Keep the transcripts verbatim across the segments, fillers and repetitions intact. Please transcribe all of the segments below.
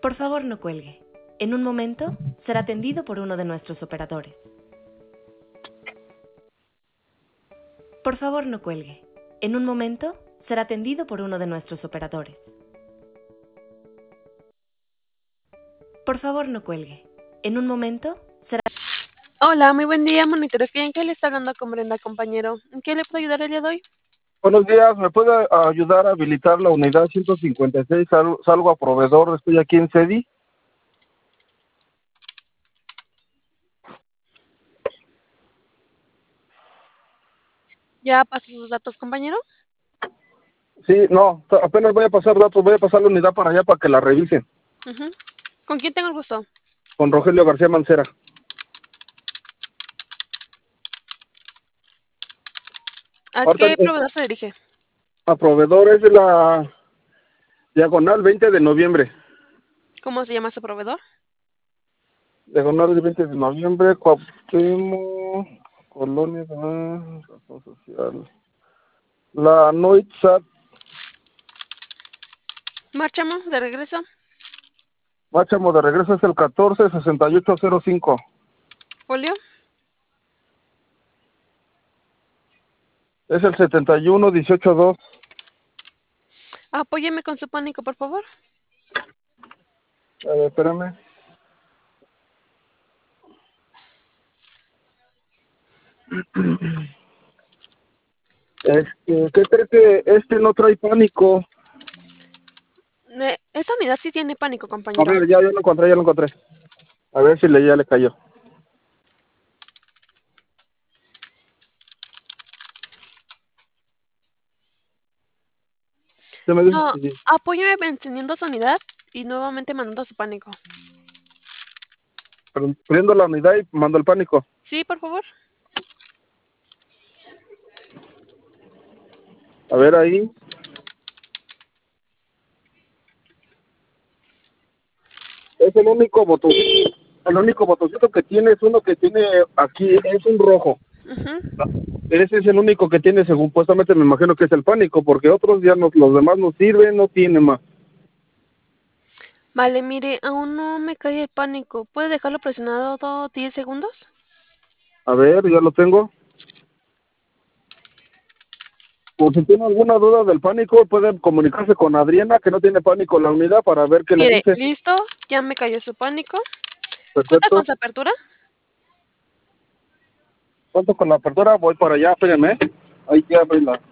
Por favor, no cuelgue. En un momento será atendido por uno de nuestros operadores. Por favor, no cuelgue. En un momento será atendido por uno de nuestros operadores. Por favor, no cuelgue. En un momento será... Hola, muy buen día, monitoreo. ¿En qué le está hablando con Brenda, compañero? ¿En qué le puedo ayudar el día de hoy? Buenos días, ¿me puede ayudar a habilitar la unidad ciento cincuenta y seis? Sal, salgo a proveedor, estoy aquí en CEDI. ¿Ya pasó sus datos, compañero? Sí, no, apenas voy a pasar datos, voy a pasar la unidad para allá para que la revisen. Uh-huh. ¿Con quién tengo el gusto? Con Rogelio García Mancera. ¿A Ahorita, qué proveedor se dirige? a proveedor es de la diagonal veinte de noviembre. ¿Cómo se llama ese proveedor? Diagonal veinte de noviembre, Cuauhtémoc, Colonia, ah, Razón Social. La Noitsat. Marchamos de regreso. Máximo de regreso es el catorce sesenta y ocho cero cinco. Folio. Es el setenta y uno dieciocho dos. Apóyeme con su pánico, por favor. A ver, espérame. Este, ¿qué crees que este no trae pánico? Eh, esta unidad sí tiene pánico, A compañero. ver, ya, ya lo encontré, ya lo encontré. A ver si le, ya le cayó. ¿Se me dice? No, Sí. apóyeme encendiendo su unidad y nuevamente mandando su pánico. Pero prendo la unidad y mando el pánico. Sí, por favor. A ver ahí. Es el único botoncito. El único botoncito que tiene es uno que tiene aquí, es un rojo. Uh-huh. Ese es el único que tiene, según supuestamente me imagino que es el pánico, porque otros ya no, los demás no sirven, no tienen más. Vale, mire, aún no me cae el pánico. ¿Puede dejarlo presionado diez segundos? A ver, ya lo tengo. Por si tiene alguna duda del pánico, puede comunicarse con Adriana, que no tiene pánico en la unidad, para ver qué le Mire, dice. listo, ya me cayó su pánico. ¿Cuenta con Perfecto. su apertura? ¿Cuánto con la apertura? Voy para allá, espérenme. Ahí ya abrí la...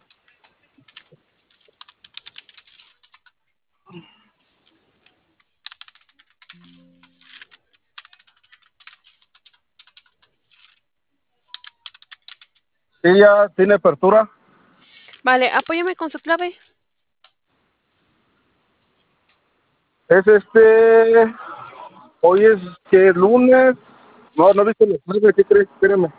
Sí, ya tiene apertura. Vale, apóyame con su clave. Es este... Hoy es que lunes... No, no dice los nueve, ¿qué crees? Espérenme.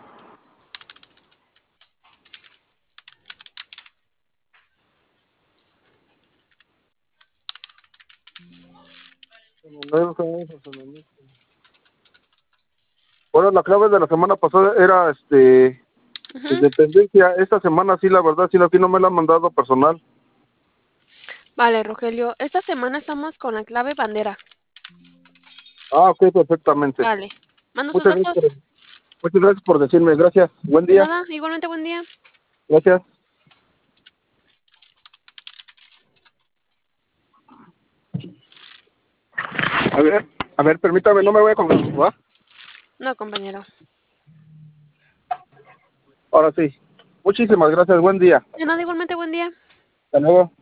Bueno, la clave de la semana pasada era este... Uh-huh. Independencia. Esta semana sí, la verdad, sí, aquí no me la han mandado personal. Vale, Rogelio, esta semana estamos con la clave bandera. Ah, ok, perfectamente. Vale, mando sus Muchas gracias por, datos. muchas gracias por decirme. Gracias. Buen De día. nada, igualmente buen día. Gracias. A ver, a ver, permítame, no me voy a comer, ¿va? No, compañero. Ahora sí. Muchísimas gracias. Buen día. De nada, igualmente buen día. Hasta luego.